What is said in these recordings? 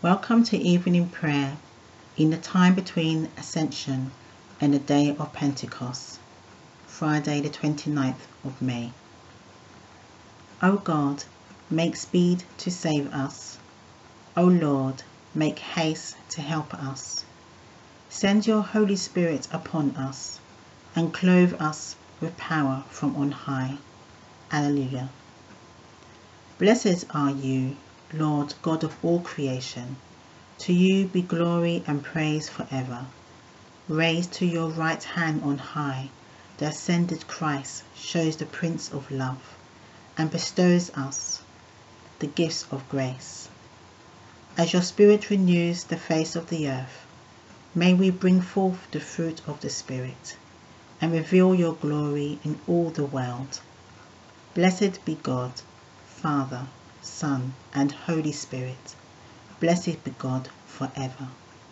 Welcome to evening prayer in the time between Ascension and the day of Pentecost, Friday the 29th of May. O God, make speed to save us. O Lord, make haste to help us. Send your Holy Spirit upon us and clothe us with power from on high. Alleluia. Blessed are you, Lord God of all creation. To you be glory and praise forever. Raised to your right hand on high, the ascended Christ shows the Prince of love and bestows us the gifts of grace. As your Spirit renews the face of the earth, may we bring forth the fruit of the Spirit and reveal your glory in all the world. Blessed be God, Father, Son, and Holy Spirit. Blessed be God forever.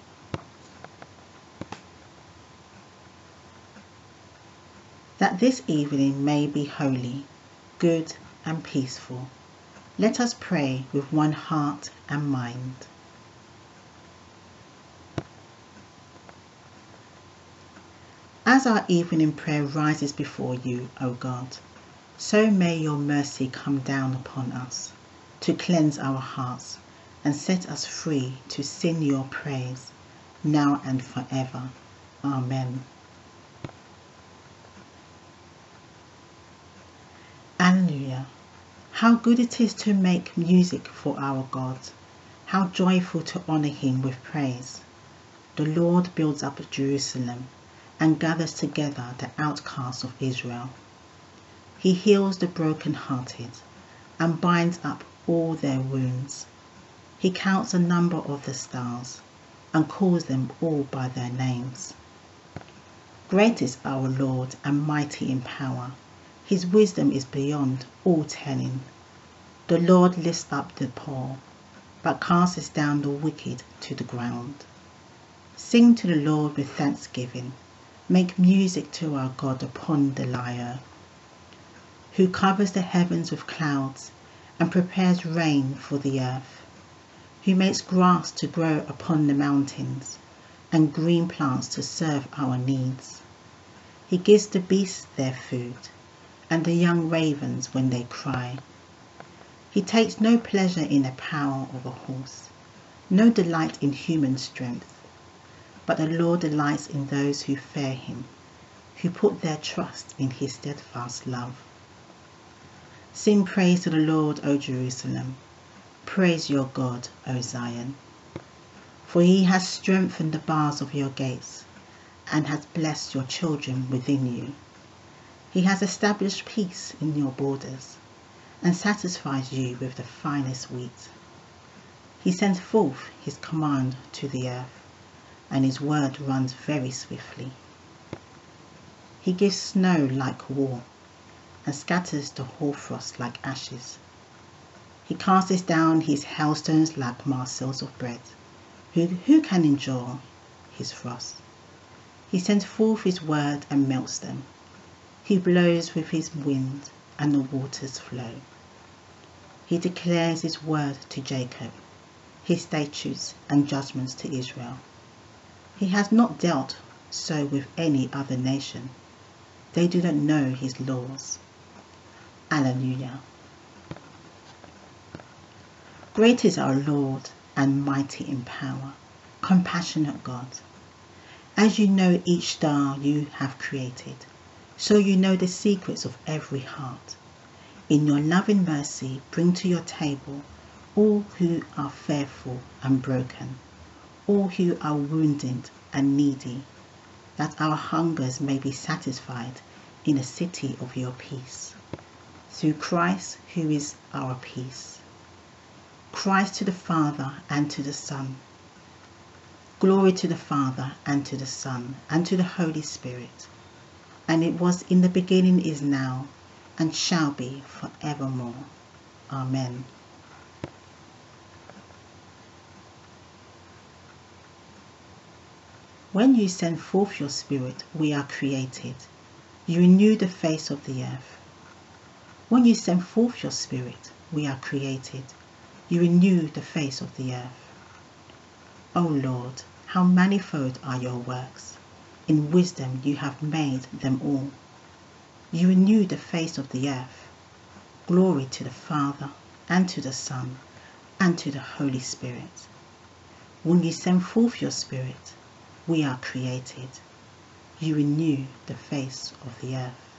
That this evening may be holy, good, and peaceful, let us pray with one heart and mind. As our evening prayer rises before you, O God, so may your mercy come down upon us to cleanse our hearts and set us free to sing your praise now and forever. Amen. Alleluia. How good it is to make music for our God. How joyful to honour him with praise. The Lord builds up Jerusalem and gathers together the outcasts of Israel. He heals the broken-hearted and binds up all their wounds. He counts the number of the stars and calls them all by their names. Great is our Lord and mighty in power. His wisdom is beyond all telling. The Lord lifts up the poor, but casts down the wicked to the ground. Sing to the Lord with thanksgiving. Make music to our God upon the lyre, who covers the heavens with clouds and prepares rain for the earth, who makes grass to grow upon the mountains and green plants to serve our needs. He gives the beasts their food and the young ravens when they cry. He takes no pleasure in the power of a horse, no delight in human strength, but the Lord delights in those who fear him, who put their trust in his steadfast love. Sing praise to the Lord, O Jerusalem. Praise your God, O Zion. For he has strengthened the bars of your gates and has blessed your children within you. He has established peace in your borders and satisfies you with the finest wheat. He sends forth his command to the earth, and his word runs very swiftly. He gives snow like wool and scatters the hoarfrost like ashes. He casts down his hailstones like morsels of bread. Who can endure his frost? He sends forth his word and melts them. He blows with his wind and the waters flow. He declares his word to Jacob, his statutes and judgments to Israel. He has not dealt so with any other nation. They do not know his laws. Alleluia. Great is our Lord and mighty in power, compassionate God. As you know each star you have created, so you know the secrets of every heart. In your loving mercy bring to your table all who are fearful and broken, all who are wounded and needy, that our hungers may be satisfied in the city of your peace. Through Christ, who is our peace. Christ to the Father and to the Son. Glory to the Father and to the Son and to the Holy Spirit. And it was in the beginning, is now, and shall be forevermore. Amen. When you send forth your Spirit, we are created. You renew the face of the earth. When you send forth your Spirit, we are created. You renew the face of the earth. O Lord, how manifold are your works! In wisdom you have made them all. You renew the face of the earth. Glory to the Father, and to the Son, and to the Holy Spirit. When you send forth your Spirit, we are created. You renew the face of the earth.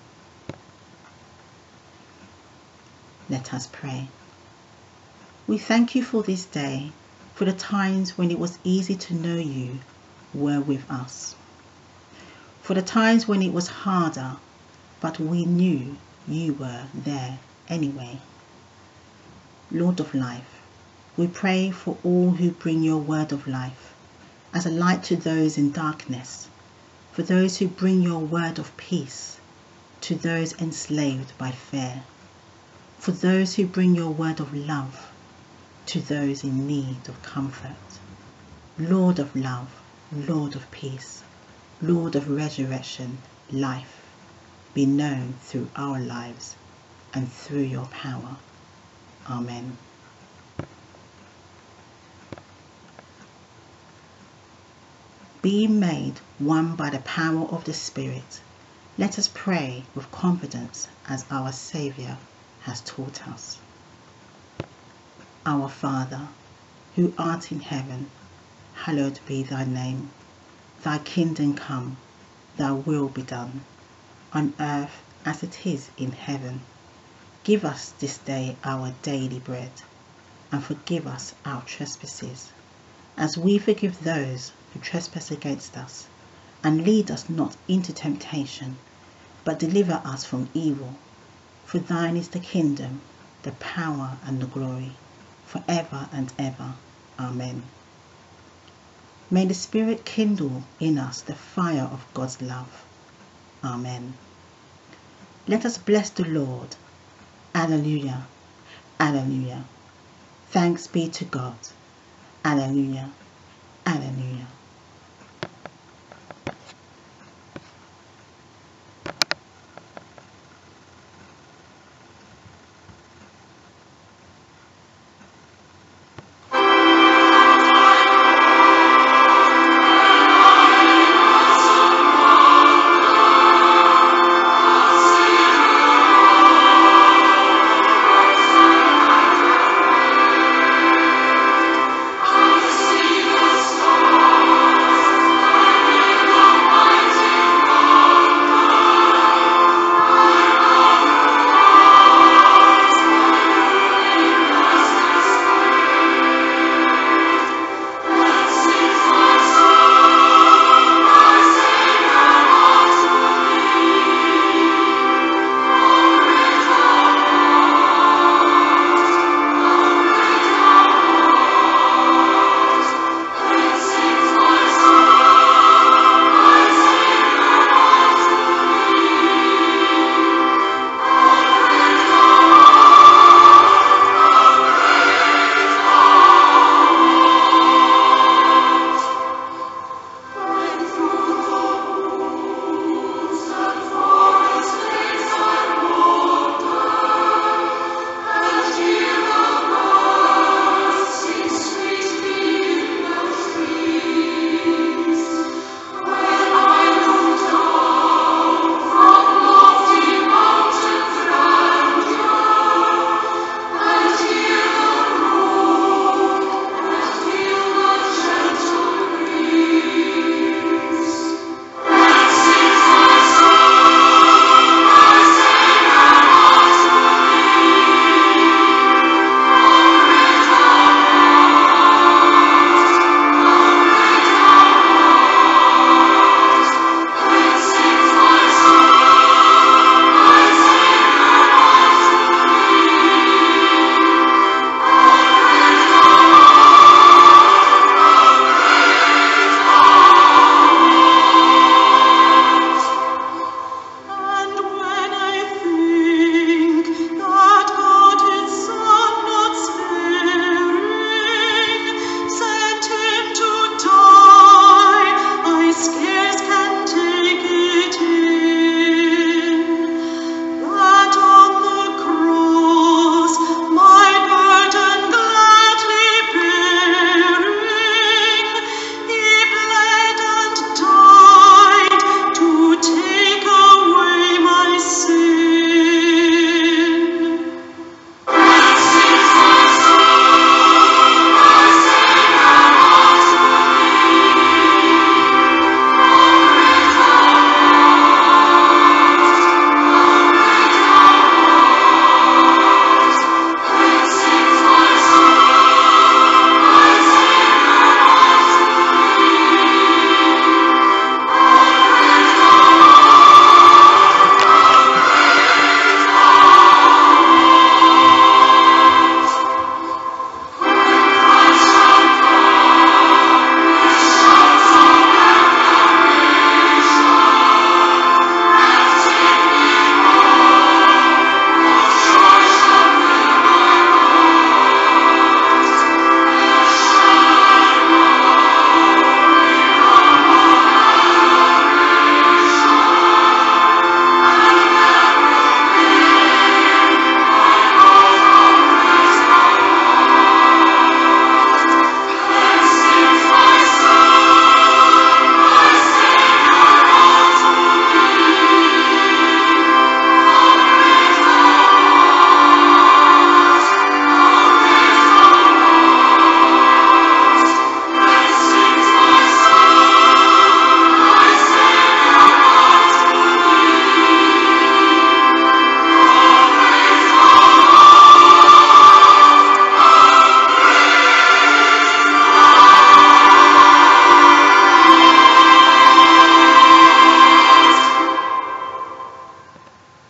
Let us pray. We thank you for this day, for the times when it was easy to know you were with us. For the times when it was harder, but we knew you were there anyway. Lord of life, we pray for all who bring your word of life as a light to those in darkness, for those who bring your word of peace to those enslaved by fear, for those who bring your word of love to those in need of comfort. Lord of love, Lord of peace, Lord of resurrection, life, be known through our lives and through your power. Amen. Being made one by the power of the Spirit, let us pray with confidence as our Saviour has taught us. Our Father, who art in heaven, hallowed be thy name. Thy kingdom come, thy will be done, on earth as it is in heaven. Give us this day our daily bread, and forgive us our trespasses, as we forgive those who trespass against us. And lead us not into temptation, but deliver us from evil. For thine is the kingdom, the power, and the glory, forever and ever. Amen. May the Spirit kindle in us the fire of God's love. Amen. Let us bless the Lord. Alleluia. Alleluia. Thanks be to God. Alleluia. Alleluia.